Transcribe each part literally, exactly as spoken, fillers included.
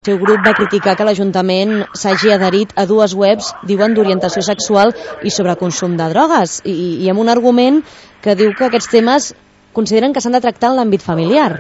teu grup va criticar que l'Ajuntament s'hagi adherit a dues webs, diuen, d'orientació sexual i sobre consum de drogues, i, i amb un argument que diu que aquests temes consideren que s'han de tractar en l'àmbit familiar.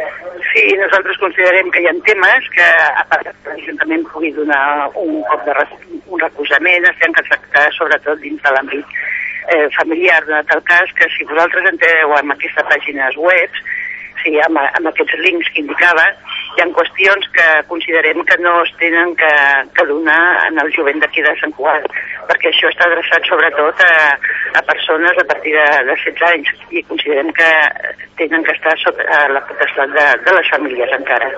Sí, nosaltres considerem que hi ha temes que, a part que l'Ajuntament pugui donar un cop de res, un recolzament, es tenen que tractar sobretot dins de l'àmbit eh, familiar, donat el cas que si vosaltres entreu en aquestes pàgines web, sí, amb, amb aquests links que indicava, hi ha qüestions que considerem que no es tenen que, que donar en el jovent d'aquí de Sant Cugat, perquè això està adreçat sobretot a, a persones a partir de, de setze anys, i considerem que tenen que estar sota la potestat de, de les famílies encara.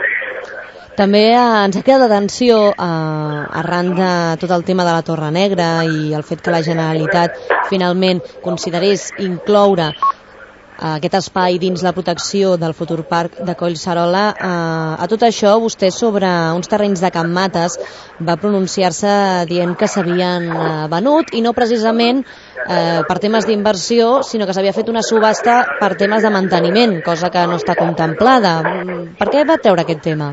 També eh, ens ha quedat d'atenció eh, arran de tot el tema de la Torre Negra i el fet que la Generalitat finalment considerés incloure aquest espai dins la protecció del futur parc de Collserola. Eh, a tot això, vostè sobre uns terrenys de Can Mates va pronunciar-se dient que s'havien eh, venut, i no precisament eh, per temes d'inversió, sinó que s'havia fet una subhasta per temes de manteniment, cosa que no està contemplada. Per què va treure aquest tema?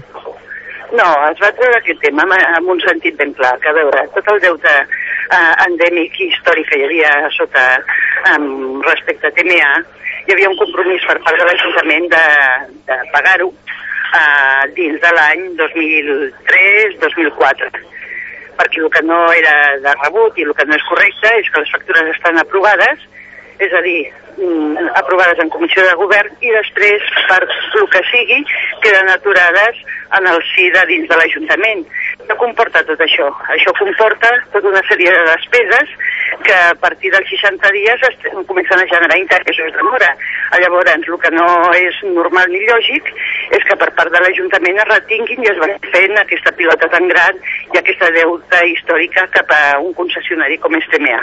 No, es va treure aquest tema amb un sentit ben clar, que a veure, tot el deute eh, endèmic i històric que hi havia sota eh, respecte a T M A, hi havia un compromís per part de l'Ajuntament de, de pagar-ho eh, dins de l'any dos mil tres dos mil quatre, perquè el que no era de rebut i el que no és correcte és que les factures estan aprovades, és a dir, aprovades en comissió de govern, i després, per el que sigui, queden aturades en el si de dins de l'Ajuntament. No comporta tot això. Això comporta tota una sèrie de despeses que a partir dels seixanta dies es comencen a generar interessos de mora. Llavors, el que no és normal ni lògic és que per part de l'Ajuntament es retinguin i es van fent aquesta pilota tan gran i aquesta deuta històrica cap a un concessionari com és T M A.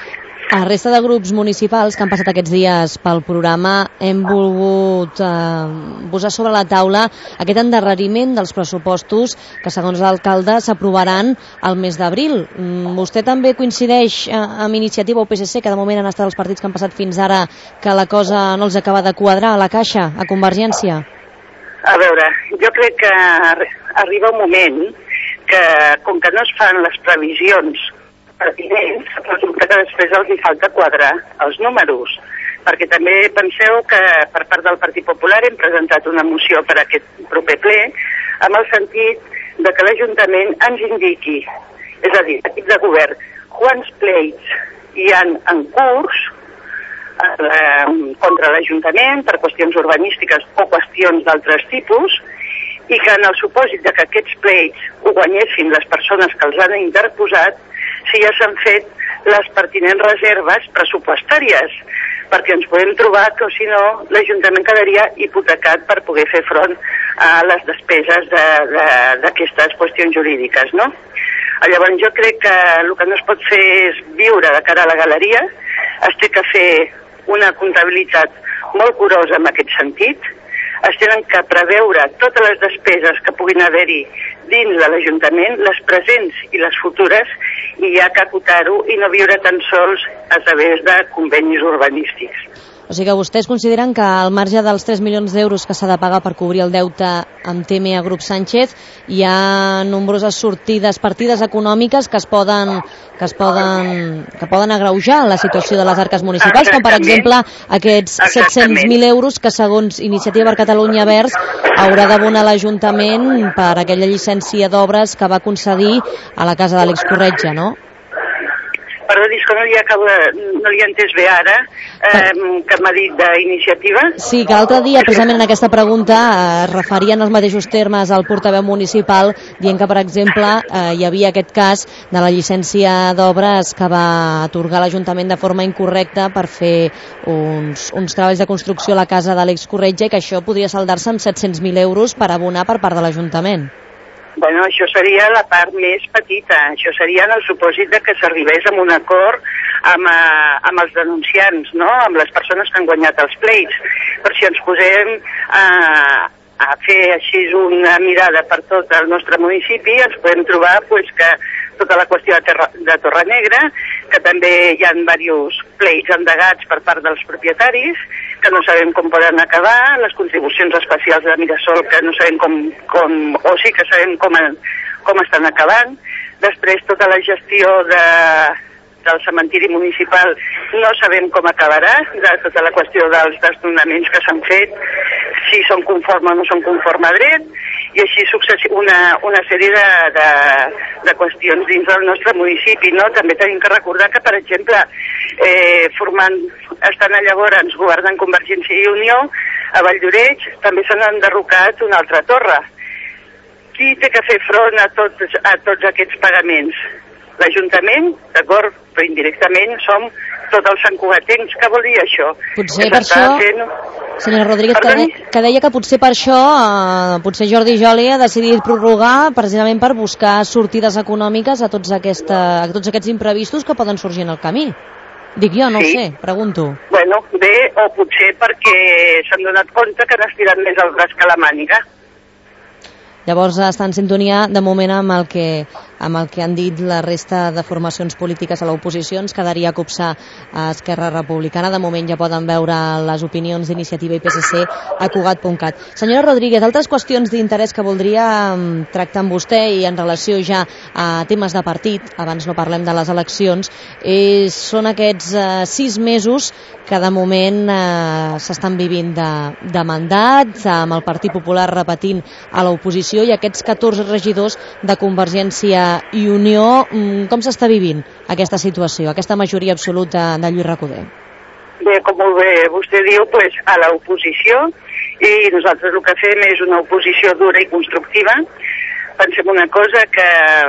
A resta de grups municipals que han passat aquests dies pel programa hem volgut eh, posar sobre la taula aquest endarreriment dels pressupostos que, segons l'alcalde, s'aprovaran al mes d'abril. Mm, vostè també coincideix eh, amb Iniciativa o P S C, que de moment han estat els partits que han passat fins ara, que la cosa no els acaba de quadrar a la caixa, a Convergència? A veure, jo crec que arriba un moment que, com que no es fan les previsions pertinents, resulta que després els hi falta quadrar els números, perquè també penseu que per part del Partit Popular hem presentat una moció per a aquest proper ple amb el sentit de que l'Ajuntament ens indiqui, és a dir, l'equip de govern, quants pleits hi ha en curs eh, contra l'Ajuntament per qüestions urbanístiques o qüestions d'altres tipus, i que en el supòsit de que aquests pleits ho guanyessin les persones que els han interposat, si ja s'han fet les pertinents reserves pressupostàries, perquè ens podem trobar que, si no, l'Ajuntament quedaria hipotecat per poder fer front a les despeses d'aquestes qüestions jurídiques, no? Llavors, jo crec que el que no es pot fer és viure de cara a la galeria, es té que fer una comptabilitat molt curosa en aquest sentit, es tenen que preveure totes les despeses que puguin haver-hi dins de l'Ajuntament, les presents i les futures, i ja que acotar-ho i no viure tan sols a través de convenis urbanístics. O sigui que vostès consideren que al marge dels tres milions d'euros que s'ha de pagar per cobrir el deute amb T M A Grup Sánchez, hi ha nombroses sortides, partides econòmiques que es poden que es poden, que poden agreujar la situació de les arques municipals, com per exemple aquests set-cents mil euros que, segons Iniciativa per Catalunya Verds, haurà d'abonar l'Ajuntament per aquella llicència d'obres que va concedir a la casa d'Àlex Corretja, no? Perdó, és que no li, acabo de, no li he entès bé ara, eh, que m'ha dit d'Iniciativa. Sí, que l'altre dia, precisament en aquesta pregunta, eh, es referien als mateixos termes al portaveu municipal, dient que, per exemple, eh, hi havia aquest cas de la llicència d'obres que va atorgar l'Ajuntament de forma incorrecta per fer uns, uns treballs de construcció a la casa d'Àlex Corretja, i que això podria saldar-se amb set-cents mil euros per abonar per part de l'Ajuntament. Bueno, això seria la part més petita. Això seria en el supòsit de que s'arribés a un acord amb, eh, amb els denunciants, no? Amb les persones que han guanyat els pleits. Per si ens posem eh, a fer així una mirada per tot el nostre municipi, ens podem trobar pues, que tota la qüestió de, terra, de Torre Negra, que també hi ha diversos pleits endegats per part dels propietaris, que no sabem com poden acabar, les contribucions especials de Mirasol, que no sabem com, com o sí que sabem com, com estan acabant. Després, tota la gestió de, del cementiri municipal no sabem com acabarà, de tota la qüestió dels desnonaments que s'han fet, si són conforme o no són conforme a dret, i així una, una sèrie de, de, de qüestions dins del nostre municipi, no? També tenim que recordar que, per exemple, eh, formant, estan llavors governant Convergència i Unió, a Valldoreix també s'han enderrocat una altra torre. Qui té que fer front a tots, a tots aquests pagaments? L'Ajuntament, d'acord, però indirectament som tots els santcugatencs. Què vol dir això? Potser per això, fent... senyora Rodríguez, que, de, que deia que potser per això eh, potser Jordi Joli ha decidit prorrogar precisament per buscar sortides econòmiques a tots, aquesta, a tots aquests imprevistos que poden sorgir en el camí. Dic jo, no sí. ho sé, pregunto. Bueno, bé, o potser perquè s'han donat compte que han estirat més el braç que la màniga. Llavors està en sintonia de moment amb el que, amb el que han dit la resta de formacions polítiques a l'oposició. Ens quedaria copsar a Esquerra Republicana. De moment ja poden veure les opinions d'Iniciativa i P S C a Cugat punt cat. Senyora Rodríguez, altres qüestions d'interès que voldria tractar amb vostè i en relació ja a temes de partit, abans no parlem de les eleccions, és, són aquests eh, sis mesos que de moment eh, s'estan vivint de, de mandat, amb el Partit Popular repetint a l'oposició i aquests catorze regidors de Convergència i Unió. Com s'està vivint aquesta situació, aquesta majoria absoluta de Lluís Recoder? Bé, com molt bé vostè diu, pues, a l'oposició, i nosaltres el que fem és una oposició dura i constructiva. Pensem una cosa que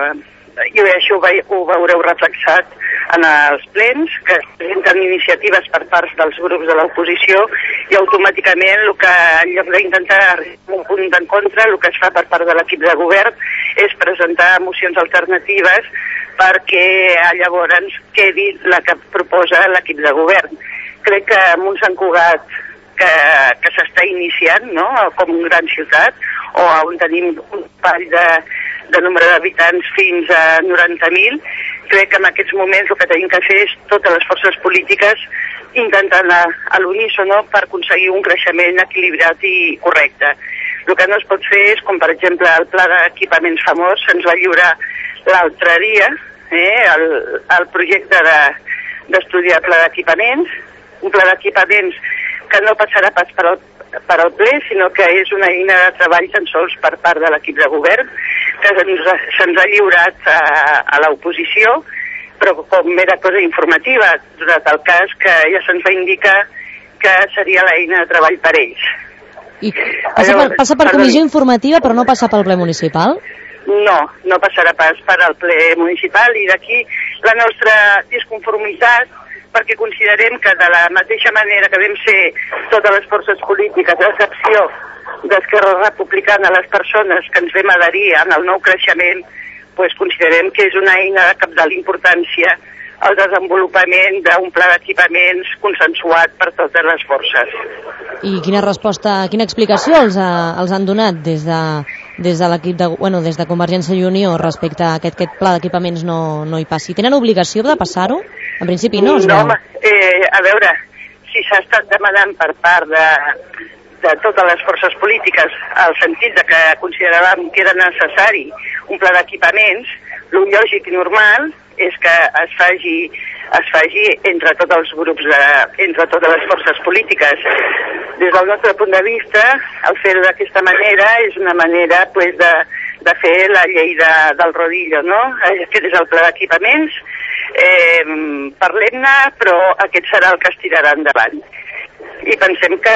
jo això ho, ho veureu reflexat en els plens, que es presenten iniciatives per part dels grups de l'oposició i automàticament el que, en lloc d'intentar arribar a un punt d'encontre, el que es fa per part de l'equip de govern és presentar mocions alternatives perquè llavors quedi la que proposa l'equip de govern. Crec que amb un Sant Cugat que, que s'està iniciant, no?, com una gran ciutat, o on tenim un pall de, de nombre d'habitants fins a noranta mil, crec que en aquests moments el que tenim que fer és totes les forces polítiques intentant a, a l'unísono per aconseguir un creixement equilibrat i correcte. El que no es pot fer és, com per exemple el pla d'equipaments famós, se'ns va lliurar l'altre dia, eh, el, el projecte de, d'estudi de pla d'equipaments, un pla d'equipaments que no passarà pas per al, per al ple, sinó que és una eina de treball tan sols per part de l'equip de govern, que se'ns, se'ns ha lliurat a, a l'oposició, però com era cosa informativa, donat el cas que ja se'ns va indicar que seria l'eina de treball per ells. I passa per, passa per comissió informativa, però no passa pel ple municipal? No, no passarà pas per al ple municipal, i d'aquí la nostra disconformitat, perquè considerem que de la mateixa manera que vam ser totes les forces polítiques, a excepció d'Esquerra Republicana, les persones que ens vam adherir en el nou creixement, pues considerem que és una eina de cabdal importància el desenvolupament d'un pla d'equipaments consensuat per totes les forces. I quina resposta, quina explicació els, ha, els han donat des de, des de l'equip de, bueno, des de Convergència i Unió respecte a aquest, aquest pla d'equipaments no, no hi passi? Tenen obligació de passar-ho? En principi no, es no, veu. Eh, a veure, si s'ha estat demanant per part de, de totes les forces polítiques al sentit de que consideràvem que era necessari un pla d'equipaments, el lògic i normal és que es faci, es faci entre tots els grups, de, entre totes les forces polítiques. Des del nostre punt de vista, el fer-ho d'aquesta manera és una manera pues, de, de fer la llei de, del rodillo, no? Aquest és el pla d'equipaments, eh, parlem-ne, però aquest serà el que es tirarà endavant. I pensem que,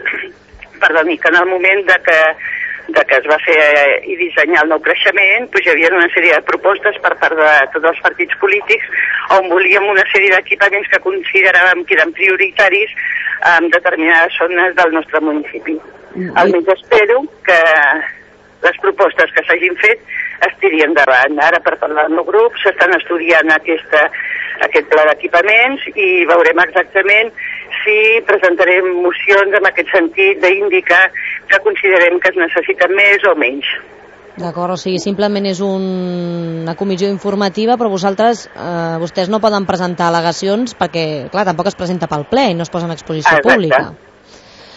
perdoni, que en el moment de que de que es va fer i dissenyar el nou creixement, doncs hi havia una sèrie de propostes per part de tots els partits polítics on volíem una sèrie d'equipaments que consideràvem que eren prioritaris en determinades zones del nostre municipi. Almenys espero que les propostes que s'hagin fet es tiri endavant. Ara, per parlar del meu grup, s'estan estudiant aquesta, aquest pla d'equipaments i veurem exactament si presentarem mocions en aquest sentit d'indicar que considerem que es necessiten més o menys. D'acord, o sigui, simplement és un, una comissió informativa, però vosaltres, eh, vostès no poden presentar al·legacions perquè, clar, tampoc es presenta pel ple i no es posa en exposició Exacte. Pública.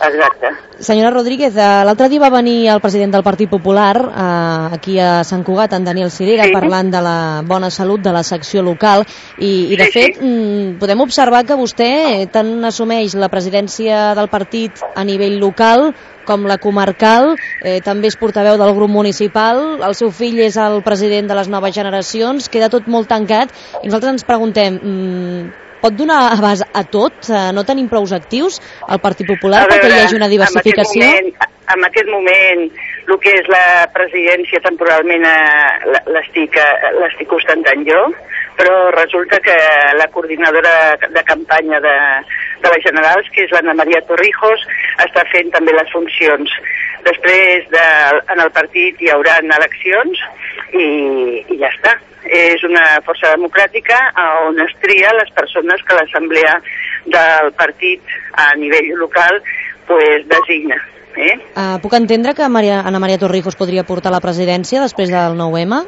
Exacte. Senyora Rodríguez, l'altre dia va venir el president del Partit Popular eh, aquí a Sant Cugat, en Daniel Cirera, sí. parlant de la bona salut de la secció local i, i de sí, fet sí. podem observar que vostè tant assumeix la presidència del partit a nivell local com la comarcal, eh, també és portaveu del grup municipal, el seu fill és el president de les noves generacions, queda tot molt tancat i nosaltres ens preguntem... Mm, pot donar abast a tot? No tenim prous actius al Partit Popular veure, perquè hi hagi una diversificació? En aquest, moment, en aquest moment, el que és la presidència temporalment l'estic l'estic ostentant jo, però resulta que la coordinadora de campanya de, de les generals, que és l'Anna Maria Torrijos, està fent també les funcions. Després, de, en el partit hi haurà eleccions i, i ja està. És una força democràtica on es tria les persones que l'assemblea del partit a nivell local pues, designa. Eh? Uh, puc entendre que Maria, Anna Maria Torrijos podria portar la presidència després del nou eme?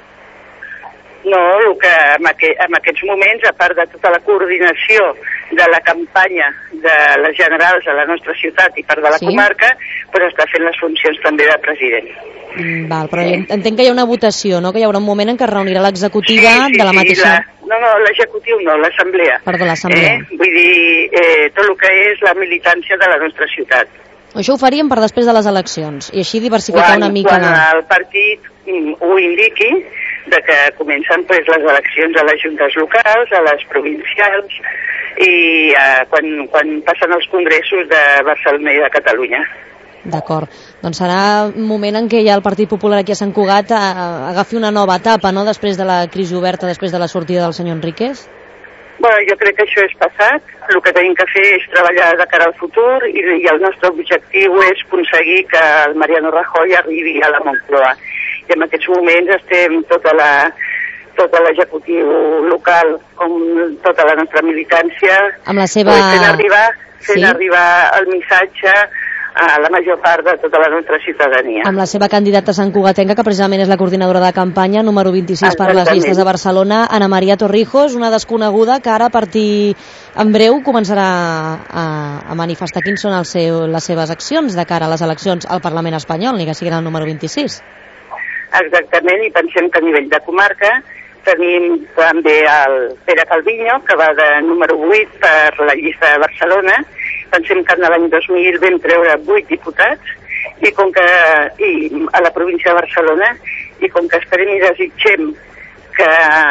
No, el que en, aquest, en aquests moments, a part de tota la coordinació de la campanya de les generals a la nostra ciutat i part de la sí? comarca, pues està fent les funcions també de president. Mm, val, però sí. entenc que hi ha una votació, no? Que hi haurà un moment en què es reunirà l'executiva sí, sí, de la mateixa... La, no, no, l'executiu no, l'assemblea. Perdó, l'assemblea. Eh? Vull dir, eh, tot el que és la militància de la nostra ciutat. Això ho faríem per després de les eleccions i així diversificar quan, una mica... Quan la... el partit mm, ho indiqui, de que comencen pues, les eleccions a les juntes locals, a les provincials i eh, quan, quan passen els congressos de Barcelona i de Catalunya. D'acord. Doncs serà un moment en què ja el Partit Popular aquí a Sant Cugat a, a, agafi una nova etapa, no?, després de la crisi oberta, després de la sortida del senyor Enríquez? Bueno, jo crec que això és passat. El que tenim que fer és treballar de cara al futur i, i el nostre objectiu és aconseguir que el Mariano Rajoy arribi a la Moncloa. I en aquests moments estem tota la tota l'executiu local com tota la nostra militància amb la seva... fent arribar, fent sí? arribar el missatge a la major part de tota la nostra ciutadania. Amb la seva candidata santcugatenca, que precisament és la coordinadora de campanya, número vint-i-sis per les llistes de Barcelona, Anna Maria Torrijos, una desconeguda que ara a partir en breu començarà a, a manifestar quins són el seu, les seves accions de cara a les eleccions al Parlament espanyol, ni que siguin el número vint-i-sis. Exactament, i pensem que a nivell de comarca tenim també el Pere Calviño, que va de número vuit per la llista de Barcelona. Pensem que en l'any dos mil vam treure vuit diputats i com que i a la província de Barcelona i com que esperem i desitgem que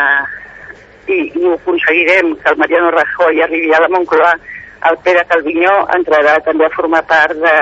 i, i ho aconseguirem que el Mariano Rajoy arribi a la Moncloa, el Pere Calviño entrarà també a formar part de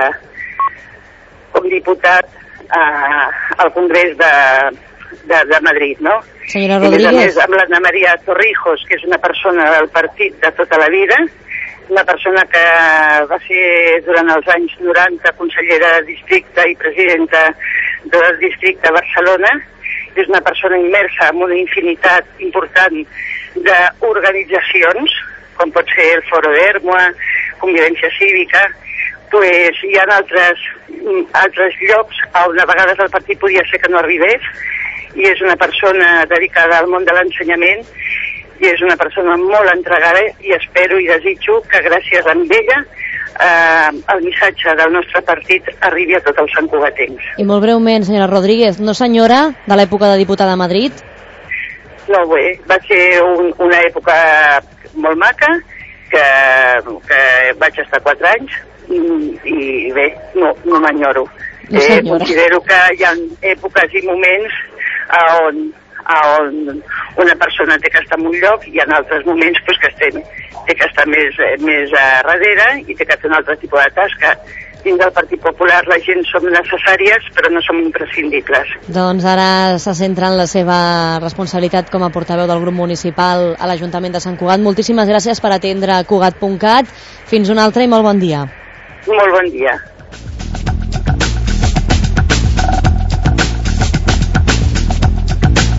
com diputat a, al Congrés de, de, de Madrid, no? Senyora Rodríguez. I a més amb l'Anna Maria Torrijos, que és una persona del partit de tota la vida, una persona que va ser durant els anys noranta consellera de districte i presidenta del districte de Barcelona, és una persona immersa en una infinitat important d'organitzacions, com pot ser el Foro d'Ermua, Convivència Cívica, pues hi ha altres, altres llocs on a vegades el partit podia ser que no arribés, i és una persona dedicada al món de l'ensenyament i és una persona molt entregada i espero i desitjo que gràcies a ella eh, el missatge del nostre partit arribi a tots els santcugatencs. I molt breument, senyora Rodríguez, no senyora de l'època de diputada a Madrid? No, bé, va ser un, una època molt maca, que, que vaig estar quatre anys i, i bé, no, no m'enyoro. No eh, considero que hi ha èpoques i moments on, on una persona té que estar en un lloc i en altres moments pues, que estem, té que estar més, més a darrere i té que fer un altre tipus de tasca. Dins del Partit Popular la gent som necessàries però no som imprescindibles. Doncs ara se centra en la seva responsabilitat com a portaveu del grup municipal a l'Ajuntament de Sant Cugat. Moltíssimes gràcies per atendre Cugat punt cat. Fins un altre i molt bon dia. Molt bon dia.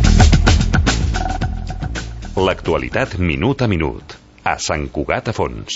L'actualitat minut a minut, a Sant Cugat a Fons.